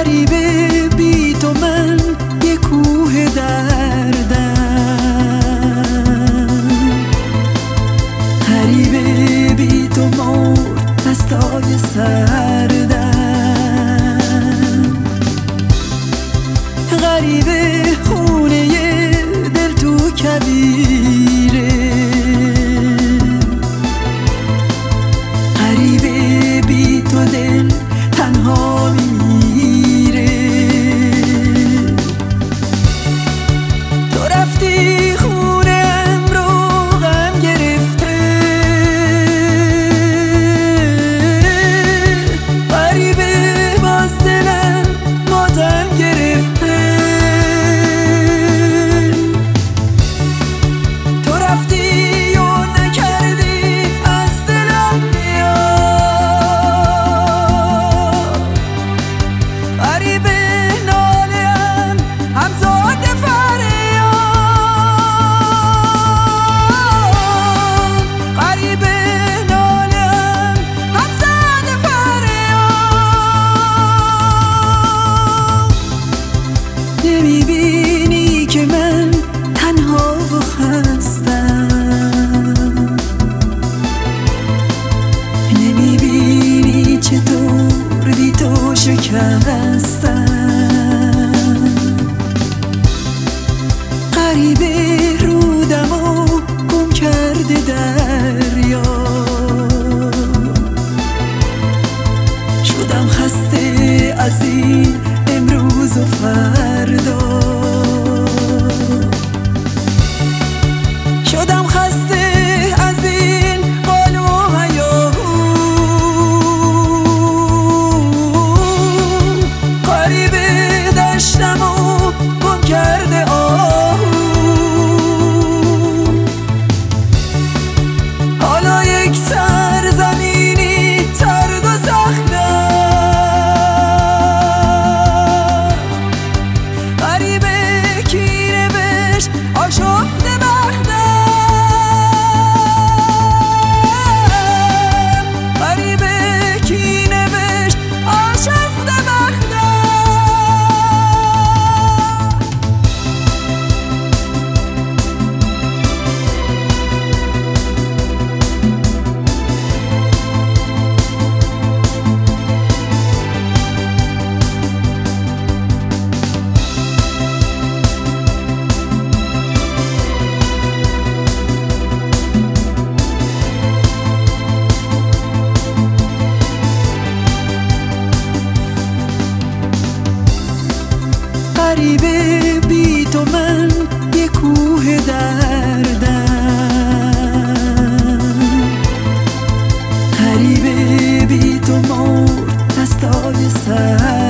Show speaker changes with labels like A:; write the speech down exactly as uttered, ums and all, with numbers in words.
A: غریبه بی تو من یه کوه دردم، غریبه بی تو مرد دستای سردم، غریبه خونه دل تو کبیره، غریبه بی تو دل تنها میره. تو رفتی خونم رو غم گرفته، غریبه باز دلم ماتم گرفته. تو رفتی و نکردی از دلم بیاد، غریبه ناله‌ام همزاد فریاد، غریبه ناله‌ام همزاد فریاد. نمیبینی که من تنها و خستم، نمیبینی چطور بی تو شکستم، غریبه رودمو گم کرده دریا، شدم خسته از این امروز و فردا، شدم خسته از این قال و هیاهو، غریبه دشتمو گم کرده آهو. حالا یک سرزمینی سرد و سختم، غریبه کی نوشت آشفته بختم، غریبه کی نوشت آشفته بختم. غریبه بی تو من یه کوه دردم، غریبه بی تو مرد دستای سر